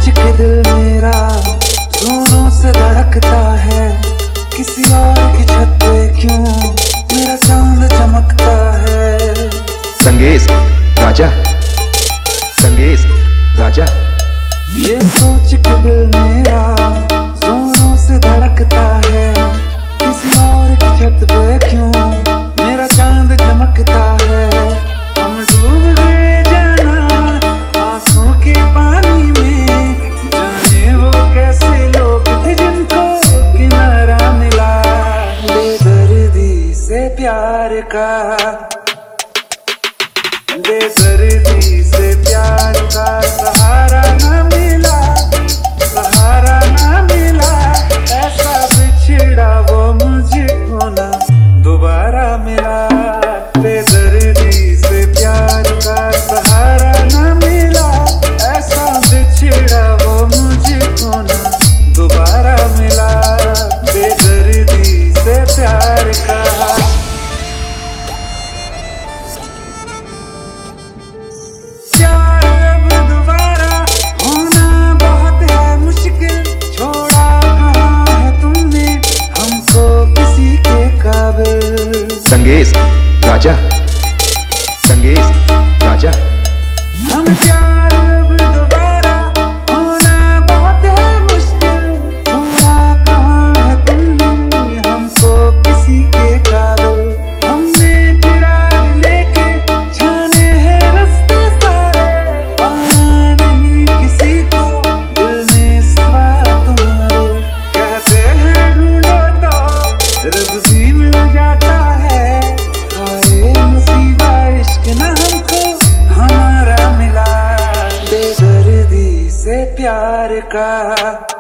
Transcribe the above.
सोच के दिल मेरा जोरों से धड़कता है, किसी और की छत पे क्यों मेरा चांद चमकता है। संगीत राजा, संगीत राजा। ये सोच के दिल मेरा जोरों से धड़कता है, किसी और की छत पे क्यों मेरा चांद चमकता है। हम डूब गए जाना आंसू के पानी में, जाने वो कैसे लोग थे जिनको किनारा मिला। बेदर्दी से प्यार का, बेदर्दी से प्यार का सहारा न मिला, सहारा न मिला। ऐसा बिछड़ा वो मुझको ना दोबारा मिला। बेदर्दी से प्यार का सहारा न मिला, ऐसा बिछड़ा वो मुझको ना दोबारा मिला। बेदर्दी से प्यार का। संगीत राजा, संगीत राजा। हम प्यार अब दोबारा होना बहुत है मुश्किल, छोड़ा कहाँ है तुमने हमको किसी के काबिल। हमने फिराक लेके जाने हैं रास्ते सारे, पाना नहीं किसी को दिल में सिवा तुम्हारे। कहते हैं ढूंढो तो रब भी मिल जाता है, नसीबा इश्क न हमको हमारा मिला। बेदर्दी से प्यार का।